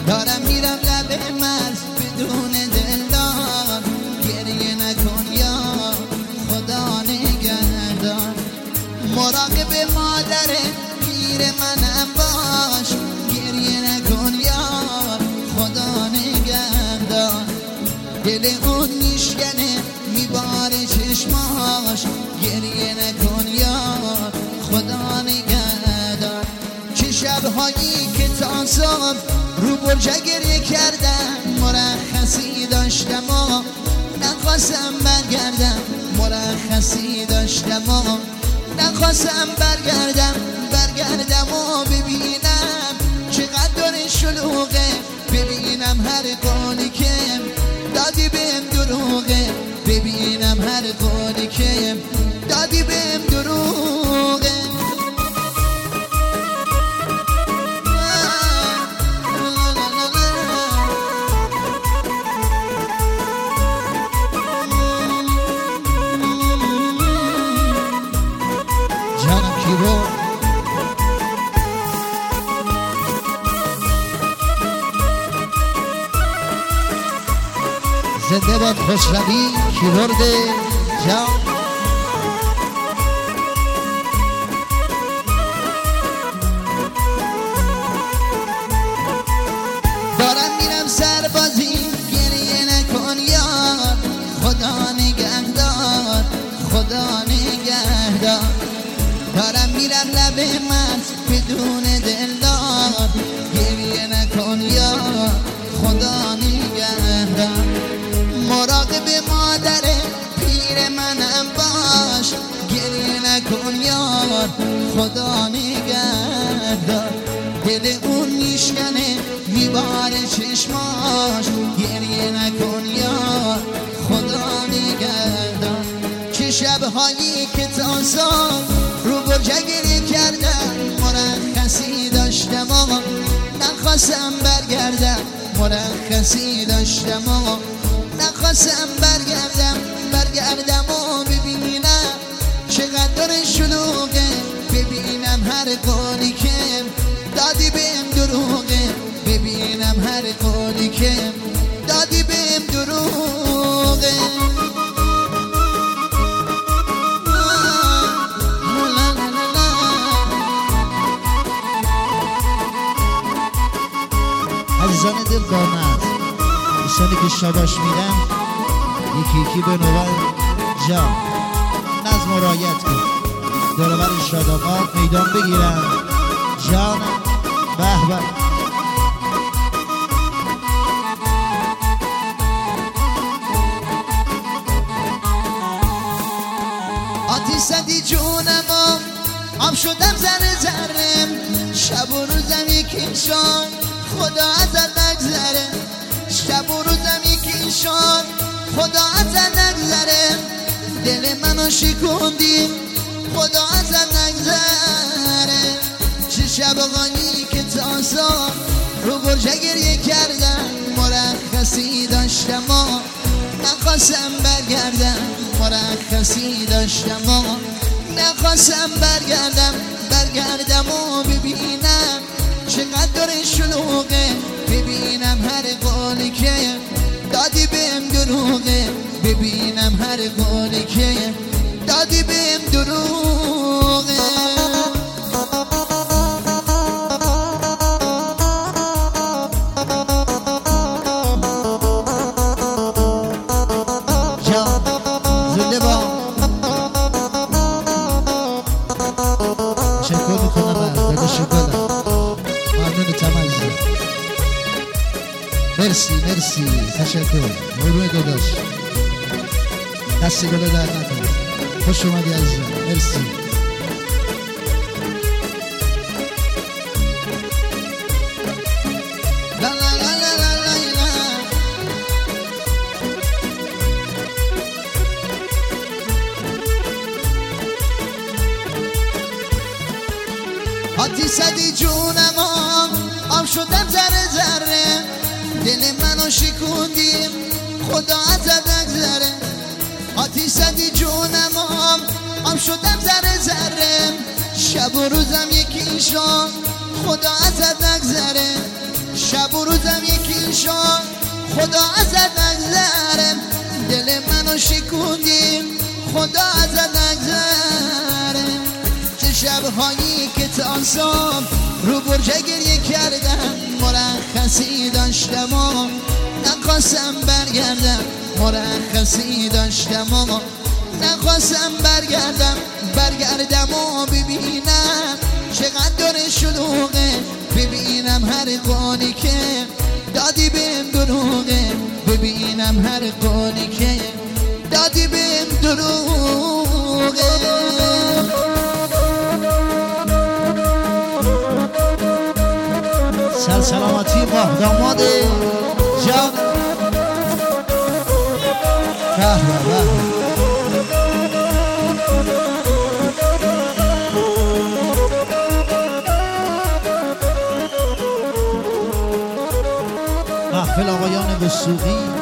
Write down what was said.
دارم میرم لب مرز بدون دلدار، گریه نکن یا خدا نگهدار. مراقب مادر پیر منم باش، گریه نکن یا خدا نگهدار. دل اون میشکنه میباره چشماش، گریه نکن یا خدا نگهدار. چه شبهایی که تا صبح رو برج گریه کردم، مرخصی داشتم و نخواستم برگردم، مرخصی داشتم و نخواستم برگردم و ببینم چقدر داره شلوغه، ببینم هر قولی که دادی بهم دروغه، ببینم هر قولی که دادی بهم دروغه. جانم کیبو زنده باد خسروی کیبورد جان. دارم میرم سربازی، گریه نکن یار خدا نگهدار، خدا نگهدار. دارم میرم لب مرز بدون دلدار، گریه نکن یار خدا نگهدار. مراقب مادر پیر منم باش، گریه نکن یار خدا نگهدار. دل اون میشکنه میباره چشماش، گریه نکن یار خدا نگهدار. چه شبهایی که تا صبح رو برج گریه کردم، مرخصی داشتم و نخواستم برگردم، مرخصی داشتم و نخواستم برگردم و ببینم چقدر شلوغه، ببینم هر قولی که دادی بهم دروغه، ببینم هر قولی که دادی بهم دروغه. عزیزان دل دامد، دوستانی که شاباش میرن یکی یکی به نوبت جان نظم و رعایت کن، دوربر شادامات میدان بگیرن جان. به به آتی زدی جونم آب شدم ذره ذره، شب و روزم یکی شد خدا ازت نگذره، شب و روزم یکی شد خدا ازت نگذره. دل منو شکوندی خدا ازت نگذره. چه شبهایی که تا صبح رو برج گریه کردم، مرخصی داشتم و نخواستم برگردم، مرخصی داشتم و نخواستم برگردم و ببینم چقدر شلوغه، ببینم هر قولی که دادی بهم دروغه، ببینم هر قولی که دادی بهم دروغه. جان زنده با شکر میکنم داده شکرم ممنون تمزی. مرسی تشکر قربون داداش، دستی گله در نکنه. خوش اومدی عزیزم، مرسی. لا لا لا لا لا لا آتی زدی جونم آب شدم ذره ذره، دل منو شکوندیم خدا ازت نگذره. آتی زدی جونم آب شدم ذره ذره، شب و روزم یکی شد خدا ازت نگذره، شب و روزم چشام خدا ازت نگذره، دل منو شکوندی خدا ازت نگذره. چه شبهایی که تانسام رو برج گریه کردم، مرخصی داشتم و نخواستم برگردم، مرخصی داشتم و نخواستم برگردم و ببینم چقدر داره شلوغه، ببینم هر قانی که دادی بهم دروغه، ببینم هر قانی که دادی بهم دروغه. سلامتی ماه داماد جان محفل آقایان وثوقی